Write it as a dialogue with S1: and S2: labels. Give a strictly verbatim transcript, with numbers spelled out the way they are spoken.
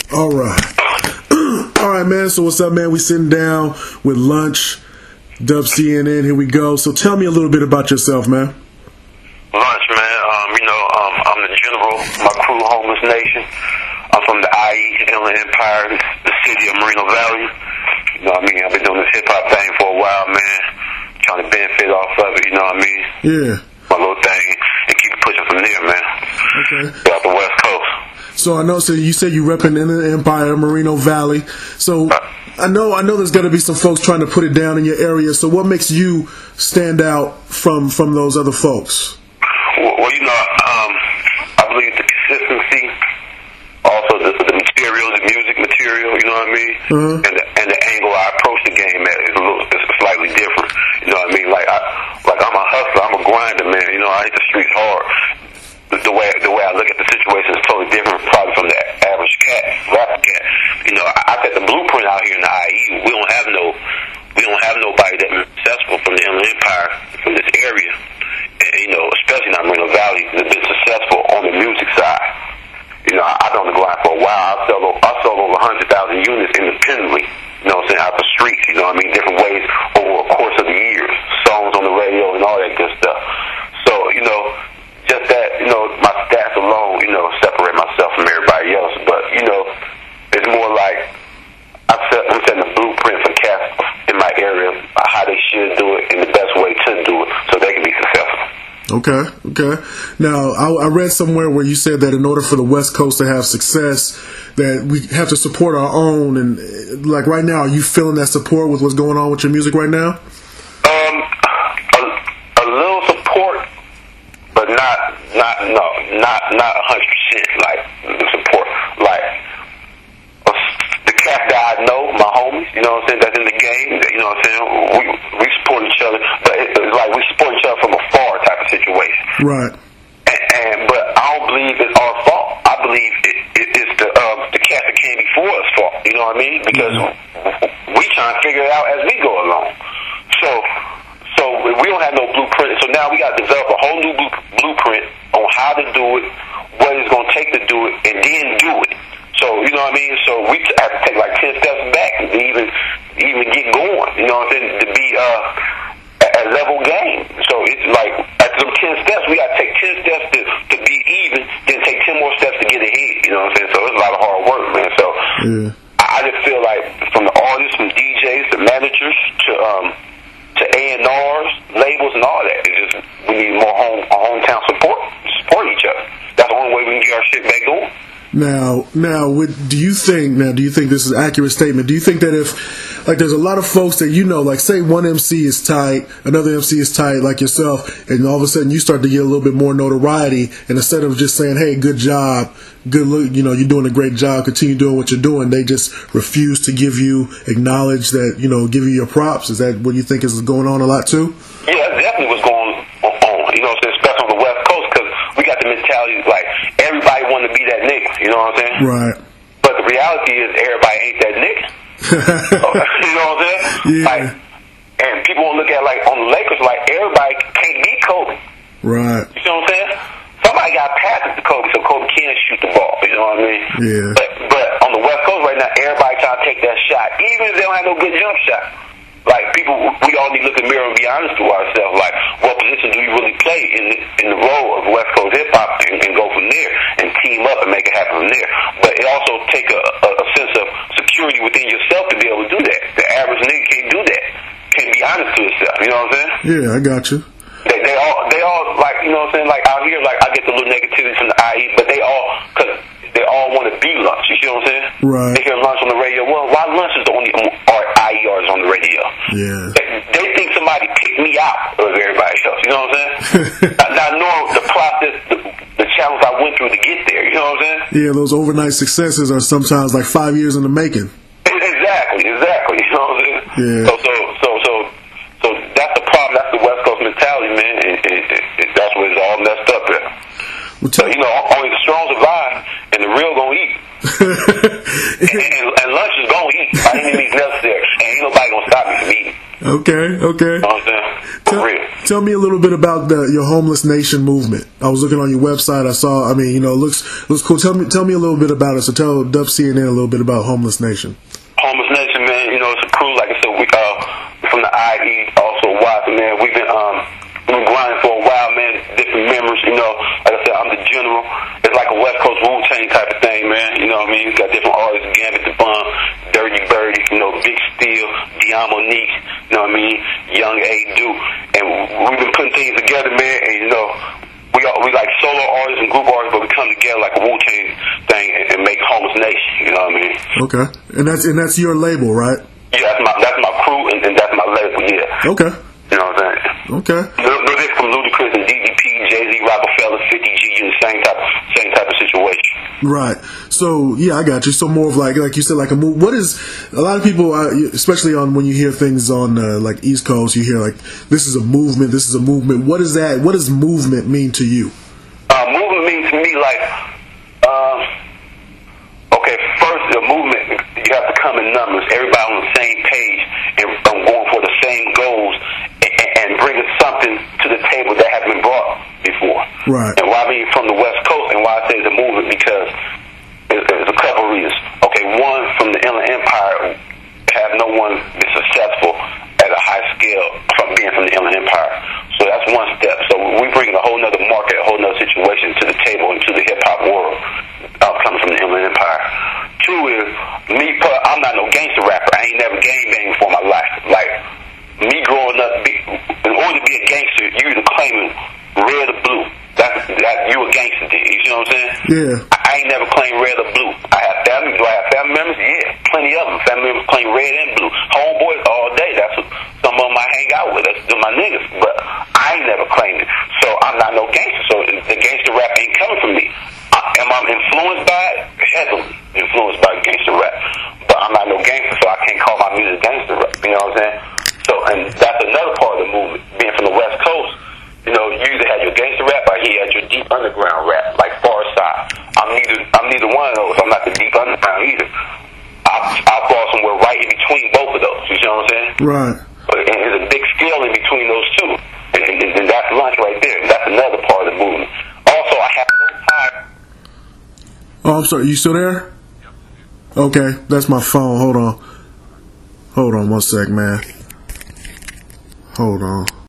S1: All right. All right, man. So what's up, man? We sitting down with Lunch, Dub C N N. Here we go. So tell me a little bit about yourself, man.
S2: Lunch, man. Um, you know, um, I'm the general. My crew, Homeless Nation. I'm from the I E Inland Empire, the city of Moreno Valley. You know what I mean? I've been doing this hip hop thing for a while, man. Trying to benefit off of it. You know what I mean?
S1: Yeah.
S2: My little thing, and keep pushing from there, man.
S1: Okay.
S2: Out the West Coast.
S1: So I know. So you said you repping Inland Empire, Moreno Valley. So I know. I know there's got to be some folks trying to put it down in your area. So what makes you stand out from from those other folks?
S2: Well, well you know, um, I believe the consistency, also the, the material, the music material. You know what I mean?
S1: Uh-huh.
S2: And the, and the angle I approach the game at is a little, is slightly different. You know what I mean? Like I, like I'm a hustler. I'm a grinder, man. You know, I hit the streets hard. The, the way the way I look at the situation is totally different, probably from the average cat, rapper cat. You know, I, I got the blueprint out here in the I E. We don't have no, we don't have nobody that's successful from the Inland Empire, from this area. And, you know, especially not Moreno Valley, that's been successful on the music side. You know, I, I've been on the grind for a while. I sell, I sold over one hundred thousand units independently. You know what I'm saying? Out the streets. You know what I mean? Different ways over a course of the years. Songs on the radio and all that good stuff. So, you know, just that, you know, my stats alone, you know, separate myself from everybody else. But, you know, it's more like I set, I'm setting a blueprint for cats in my area, how they should do it and the best way to do it so they can be successful.
S1: Okay, okay. Now, I, I read somewhere where you said that in order for the West Coast to have success, that we have to support our own. And, like, right now, are you feeling that support with what's going on with your music right now?
S2: Um, a, a little support, but not, not, no, not, not one hundred percent, like, the support. Like, uh, the cats that I know, my homies, you know what I'm saying, that's in the game, you know what I'm saying, we, we support each other, but it, it's like we support each other from afar type of situation.
S1: Right.
S2: And, and but I don't believe it's our fault. I believe it, it, it's the um, the cats that came before us fault. You know what I mean? Because mm-hmm. we trying to figure it out as we go along. So so we don't have no blueprint. So now we got to develop a whole new blueprint on how to do it, what it's going to take to do it, and then do it. So you know what I mean? So we have to take like ten steps back to even even get going. You know what I'm saying? To be uh. a level game. So it's like at them ten steps, we got to take ten steps to, to be even, then take ten more steps to get ahead. You know what I'm saying? So it's a lot of hard work, man. So
S1: yeah.
S2: I just feel like from the artists, from D Js, to managers, to um to A and Rs, labels, and all that, it's just we need more home hometown support, support each other. That's the only way we can get our shit back going.
S1: Now, now, do you think? Now, do you think this is an accurate statement? Do you think that if, like, there's a lot of folks that you know, like, say one M C is tight, another M C is tight, like yourself, and all of a sudden you start to get a little bit more notoriety, and instead of just saying, "Hey, good job, good look, you know, you're doing a great job, continue doing what you're doing," they just refuse to give you acknowledge that, you know, give you your props. Is that what you think is going on a lot too?
S2: Yeah, that's definitely what's going on. You know, especially on the West Coast, because we got the mentality like everybody want to be that nigga. You know what I'm saying?
S1: Right.
S2: But the reality is everybody ain't that nigga. You know what I'm saying?
S1: Yeah.
S2: Like, and people will look at like on the Lakers, like everybody can't beat Kobe.
S1: Right.
S2: You know what I'm saying? Somebody got passed it to Kobe, so Kobe can't shoot the ball. You know what I mean?
S1: Yeah.
S2: But but on the West Coast right now, everybody trying to take that shot, even if they don't have no good jump shot. Like people, we all need to look in the mirror and be honest to ourselves. Like, what position do you really play in the, in the role of West Coast hip hop, and, and go from there and team up and make it happen from there. But it also take a, a, a sense of security within yourself to be able to do that. The average nigga can't do that. Can't be honest to himself. You know what I'm saying?
S1: Yeah, I got you.
S2: They, they all, they all like, you know what I'm saying? Like out here, like I get the little negativity from the I E, but they all, cause they all want to be Lunch. You see what I'm saying?
S1: Right.
S2: They hear Lunch on the radio. Well, why Lunch is the only I E artist on the radio?
S1: Yeah.
S2: They, they think somebody picked me out of everybody else. You know what I'm saying? Not, not knowing the process, the, the challenge I went through to get there. You know what I'm saying?
S1: Yeah, those overnight successes are sometimes like five years in the making.
S2: Exactly, exactly. You know what I'm saying?
S1: Yeah.
S2: So, so, so, so, so that's the problem. That's the West Coast mentality, man. It, it, it, it, that's where it's all messed up at.
S1: Well,
S2: So, you know, only the strong survive, and the real gonna eat. and, and, and Lunch is gonna eat by any means necessary, and ain't nobody gonna stop me from eating.
S1: Okay, okay.
S2: You know what I'm saying? For
S1: Tell,
S2: real.
S1: tell me a little bit about the, your Homeless Nation movement. I was looking on your website. I saw. I mean, you know, it looks looks cool. Tell me tell me a little bit about it. So tell Dub C N N a little bit about Homeless Nation.
S2: Homeless Nation, man. You know, it's a crew. Like I said, we uh from the I E, also Watson, man. We've been um we've been grinding for a while, man. Different members. You know, like I said, I'm the general. It's like a West Coast Wu-Tang type of thing, man. You know what I mean? We've got different artists, Gambit the Bum, Dirty Birdie, you know, Big Steel, Dion Monique, you know what I mean? Young A. Do. And we've been putting things together, man, and, you know, we are, we like solo artists and group artists, but we come together like a Wu-Tang thing and, and make Homeless Nation, you know what I mean?
S1: Okay. And that's and that's your label, right?
S2: Yeah, that's my, that's my crew, and, and that's my label, yeah.
S1: Okay.
S2: You know what I'm saying?
S1: Okay.
S2: No, no different from Ludacris and D D P, Jay-Z, Rockefeller, fifty G, you the same type, same type of situation.
S1: Right. So yeah, I got you. So more of like, like you said, like a move. What is a lot of people, uh, especially on when you hear things on uh, like East Coast, you hear like this is a movement. This is a movement. What is that? What does movement mean to you?
S2: Uh, movement means to me like, um, okay, first the movement you have to come in numbers. Everybody on the same page and um, going for the same goals and, and bringing something to the table that has been brought before.
S1: Right.
S2: And why I mean from the West Coast, and why I say it's a movement, because there's a couple of reasons. Okay, one, from the Inland Empire, have no one been successful at a high scale from being from the Inland Empire. So that's one step. So we bring a whole nother market, a whole nother situation to the table and to the hip hop world, uh, coming from the Inland Empire. Two is, me, I'm not no gangster rapper. I ain't never gang banged before in my life. Like, me growing up, be, in order to be a gangster, you either claiming red or blue. That's, that, you a gangster, you know what I'm saying?
S1: Yeah.
S2: I, I ain't never claimed red or blue. I have family. Do I have family members? Yeah, plenty of them. Family members claim red and blue. Homeboys all day. That's what some of them I hang out with. That's my niggas. But I ain't never claimed it. So I'm not no gangster. So the gangster rap ain't coming from me. I, am I influenced by it? Heavily influenced by gangster rap. But I'm not no gangster, so I can't call my music gangster rap. You know what I'm saying? So, and that's another part of the movement. Being from the West Coast, you know, you either had your gangster rap or you had your deep underground rap, like Far Side. I'm neither. I'm neither one of those. I'm not the deep underground either. I I fall somewhere right in between both of those. You know what I'm saying?
S1: Right.
S2: But and there's a big scale in between those two, and, and, and that's lunch right there. That's another part of the movement. Also, I have no time.
S1: Oh, I'm sorry. You still there? Okay, that's my phone. Hold on. Hold on one sec, man. Hold on.